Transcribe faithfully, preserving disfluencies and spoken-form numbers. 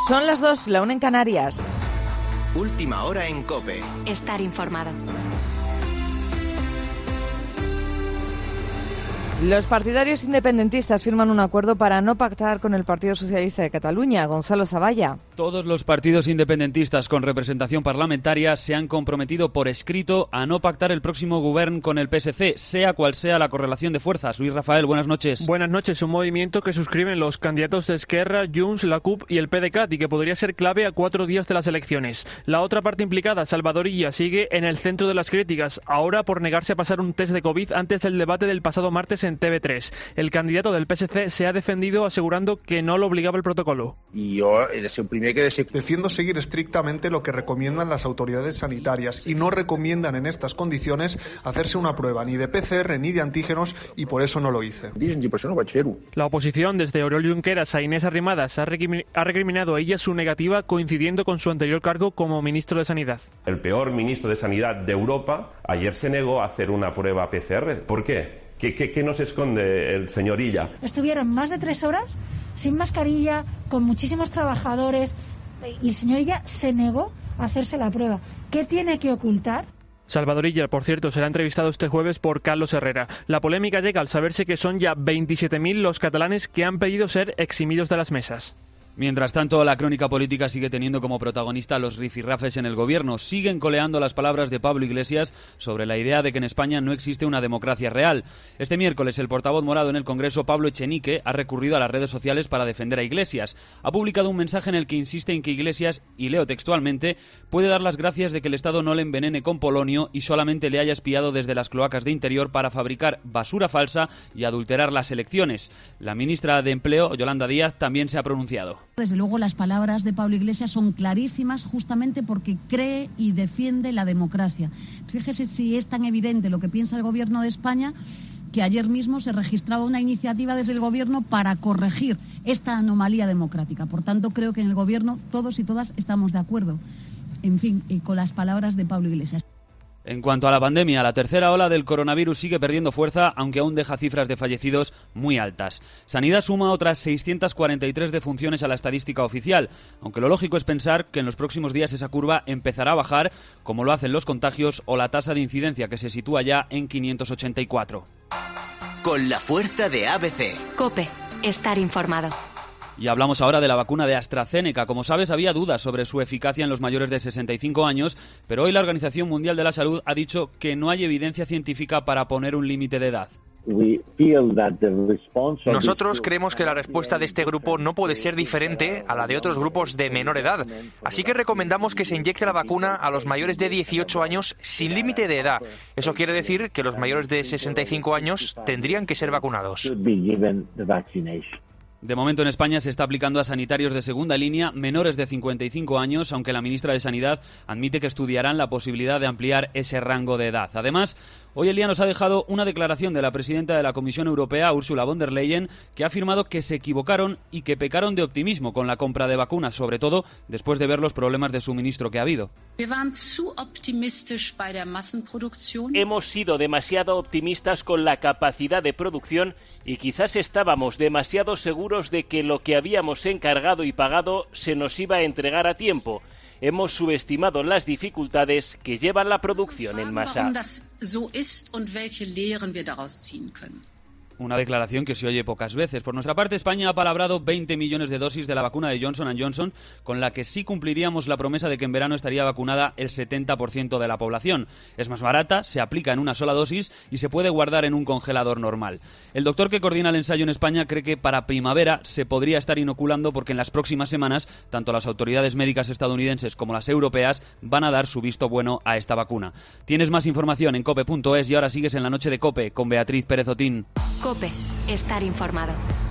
Son las dos, la una en Canarias. Última hora en COPE. Estar informado. Los partidarios independentistas firman un acuerdo para no pactar con el Partido Socialista de Cataluña. Gonzalo Zavalla. Todos los partidos independentistas con representación parlamentaria se han comprometido por escrito a no pactar el próximo govern con el P S C, sea cual sea la correlación de fuerzas. Luis Rafael, buenas noches. Buenas noches. Un movimiento que suscriben los candidatos de Esquerra, Junts, la C U P y el P D C A T y que podría ser clave a cuatro días de las elecciones. La otra parte implicada, Salvador Illa, sigue en el centro de las críticas, ahora por negarse a pasar un test de COVID antes del debate del pasado martes en T V tres. El candidato del P S C se ha defendido asegurando que no lo obligaba el protocolo. Y yo eres el primer que decir... Defiendo seguir estrictamente lo que recomiendan las autoridades sanitarias y no recomiendan en estas condiciones hacerse una prueba ni de P C R ni de antígenos y por eso no lo hice. La oposición, desde Oriol Junqueras a Inés Arrimadas, ha recriminado a ella su negativa coincidiendo con su anterior cargo como ministro de Sanidad. El peor ministro de Sanidad de Europa ayer se negó a hacer una prueba P C R. ¿Por qué? ¿Qué, qué, qué nos esconde el señor Illa? Estuvieron más de tres horas sin mascarilla, con muchísimos trabajadores, y el señor Illa se negó a hacerse la prueba. ¿Qué tiene que ocultar? Salvador Illa, por cierto, será entrevistado este jueves por Carlos Herrera. La polémica llega al saberse que son ya veintisiete mil los catalanes que han pedido ser eximidos de las mesas. Mientras tanto, la crónica política sigue teniendo como protagonista los rifirrafes en el gobierno. Siguen coleando las palabras de Pablo Iglesias sobre la idea de que en España no existe una democracia real. Este miércoles, el portavoz morado en el Congreso, Pablo Echenique, ha recurrido a las redes sociales para defender a Iglesias. Ha publicado un mensaje en el que insiste en que Iglesias, y leo textualmente, puede dar las gracias de que el Estado no le envenene con polonio y solamente le haya espiado desde las cloacas de Interior para fabricar basura falsa y adulterar las elecciones. La ministra de Empleo, Yolanda Díaz, también se ha pronunciado. Desde luego las palabras de Pablo Iglesias son clarísimas justamente porque cree y defiende la democracia. Fíjese si es tan evidente lo que piensa el Gobierno de España que ayer mismo se registraba una iniciativa desde el Gobierno para corregir esta anomalía democrática. Por tanto, creo que en el Gobierno todos y todas estamos de acuerdo, en fin, con las palabras de Pablo Iglesias. En cuanto a la pandemia, la tercera ola del coronavirus sigue perdiendo fuerza, aunque aún deja cifras de fallecidos muy altas. Sanidad suma otras seiscientas cuarenta y tres defunciones a la estadística oficial, aunque lo lógico es pensar que en los próximos días esa curva empezará a bajar, como lo hacen los contagios o la tasa de incidencia, que se sitúa ya en quinientos ochenta y cuatro. Con la fuerza de A B C. COPE. Estar informado. Y hablamos ahora de la vacuna de AstraZeneca. Como sabes, había dudas sobre su eficacia en los mayores de sesenta y cinco años, pero hoy la Organización Mundial de la Salud ha dicho que no hay evidencia científica para poner un límite de edad. Nosotros creemos que la respuesta de este grupo no puede ser diferente a la de otros grupos de menor edad. Así que recomendamos que se inyecte la vacuna a los mayores de dieciocho años sin límite de edad. Eso quiere decir que los mayores de sesenta y cinco años tendrían que ser vacunados. De momento en España se está aplicando a sanitarios de segunda línea menores de cincuenta y cinco años, aunque la ministra de Sanidad admite que estudiarán la posibilidad de ampliar ese rango de edad. Además, hoy el día nos ha dejado una declaración de la presidenta de la Comisión Europea, Ursula von der Leyen, que ha afirmado que se equivocaron y que pecaron de optimismo con la compra de vacunas, sobre todo después de ver los problemas de suministro que ha habido. Hemos sido demasiado optimistas con la capacidad de producción y quizás estábamos demasiado seguros de que lo que habíamos encargado y pagado se nos iba a entregar a tiempo. Hemos subestimado las dificultades que llevan la producción en masa. Una declaración que se oye pocas veces. Por nuestra parte, España ha palabrado veinte millones de dosis de la vacuna de Johnson and Johnson, con la que sí cumpliríamos la promesa de que en verano estaría vacunada el setenta por ciento de la población. Es más barata, se aplica en una sola dosis y se puede guardar en un congelador normal. El doctor que coordina el ensayo en España cree que para primavera se podría estar inoculando porque en las próximas semanas tanto las autoridades médicas estadounidenses como las europeas van a dar su visto bueno a esta vacuna. Tienes más información en cope punto es y ahora sigues en la noche de COPE con Beatriz Pérez Otín. COPE. Estar informado.